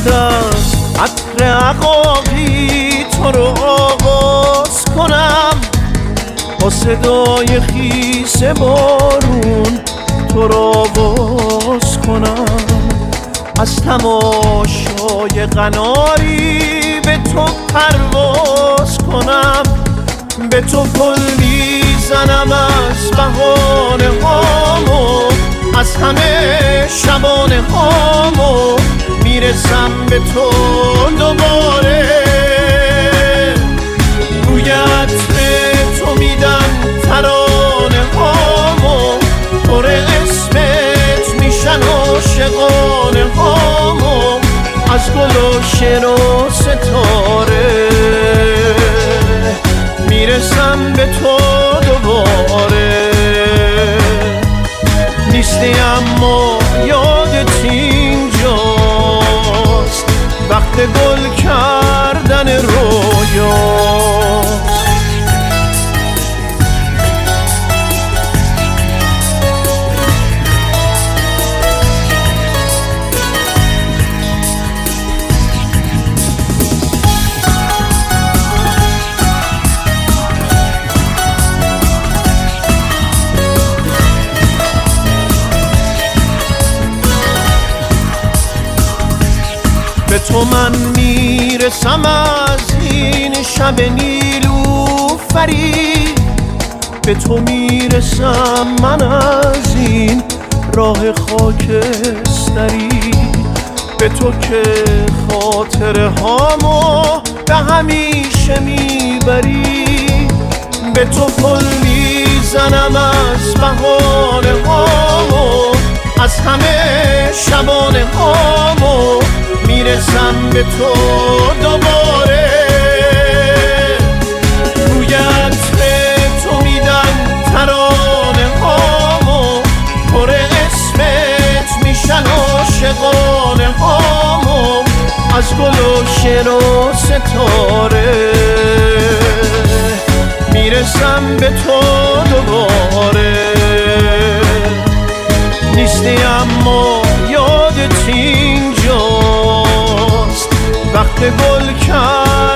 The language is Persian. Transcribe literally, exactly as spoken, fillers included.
از عطر عقاقی تو رو آغاز کنم، با صدای خیس بارون تو رو آواز کنم، از تماشای قناری به تو پرواز کنم، به تو پل میزنم از بهانه هامو، از همه شبانه هامو میرسم به تو دوباره. روی عطر تو میدم ترانه هامو، پر اسمت میشن عاشقانه هامو، از گل و شعر و ستاره میرسم به تو دوباره. نیستی اما یادت اینجاست، وقت گل کردن رویاست. به تو من میرسم از این شب نیلوفری، به تو میرسم من از این راه خاکستری، به تو که خاطره هامو به همیشه میبری، به تو پل میزنم از بهانه هامو، از همه شبانه هامو میرسم به تو دوباره. روی عطر تو میدم ترانه هامو، پر اسمت میشن عاشقانه هامو، از گل و شعر و ستاره میرسم به تو دوباره. نیستی اما یادت اینجاست، وقت گل کرد